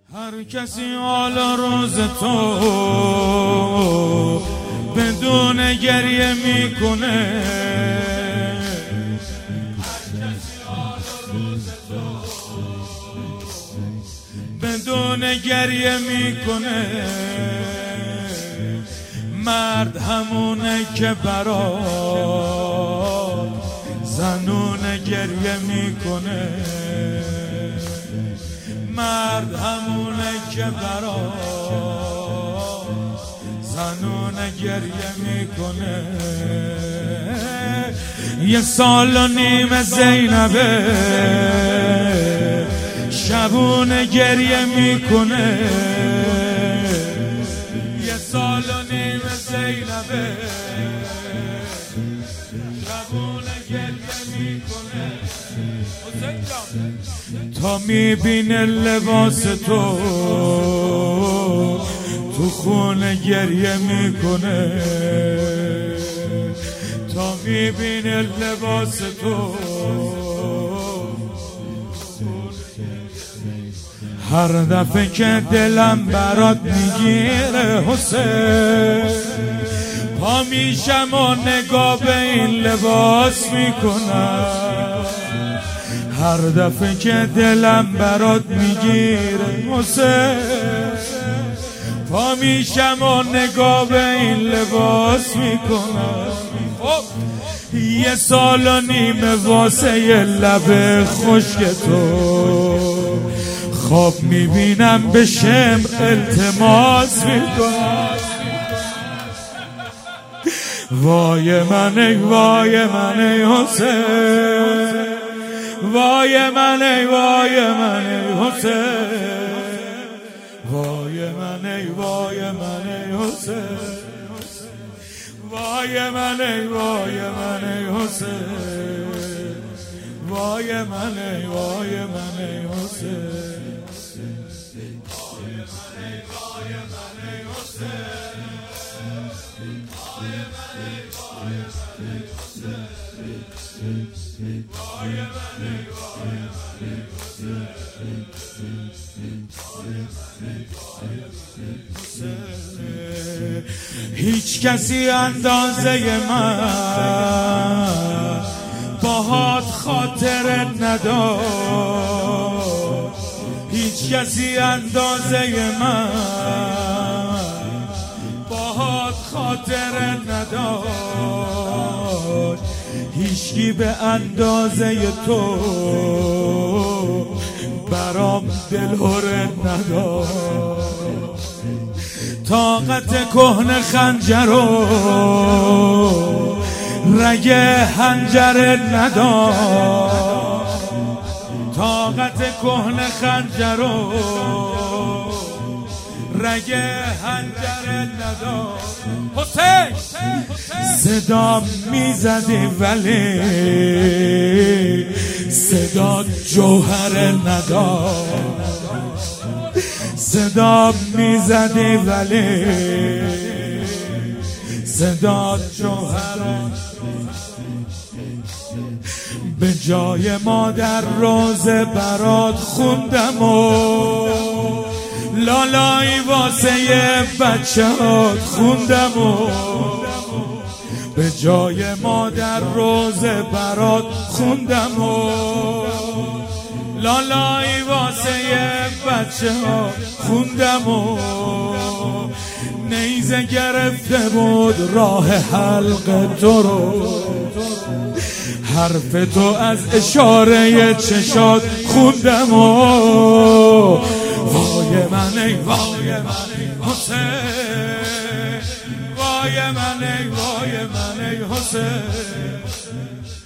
هر کسی حال روز تو بدون گریه میکنه، بدون گریه میکنه. مرد همونه که برات زنونه گریه میکنه. مرد همونه که برات زنونه گریه میکنه. یه سال و نیم زینبه شبونه گریه میکنه. یه سال و نیم زینبه شبونه گریه میکنه. تا میبینه لباس تو خونه گریه میکنه. تا میبینه لباس تو هر دفعه که دلم برات میگیره حسین، پا میشم و نگاه به این لباس میکنم. هر دفعه که دلم برات میگیره حسین، پا میشم و نگاه به این لباس میکنم. یه سال و نیم واسه یه لب خشک تو خواب میبینم به شمر التماس میکنم. وای من ای وای من ای حسین، وای من ای وای من ای حسین، وای من ای وای من ای حسین، وای من ای وای من ای حسین، وای من ای وای من ای حسین. هیچ کسی اندازه من باهات خاطرت نداشت. هیچ کسی اندازه من باهات خاطرت نداشت. هیچکی به اندازه تو برام دلهرت نداشت. طاقت کهنه خنجر و رگ حنجرت نداشت. طاقت کهنه خنجر و رگ حنجرت نداشت. حسین صدا میزدی ولی صدا جوهر نداشت. صدا میزدی ولی صدا جوهر. به جای مادر روز برات خوندم و لالایی واسه بچه هات خوندم و به جای مادر روز برات خوندم و لالایی واسه بچه ها خوندم و نیزه گرفته بود راه حلق تو رو. حرف تو از اشاره چشات خوندم و وای من ای وای من ای حسین، وای من ای وای من ای حسین.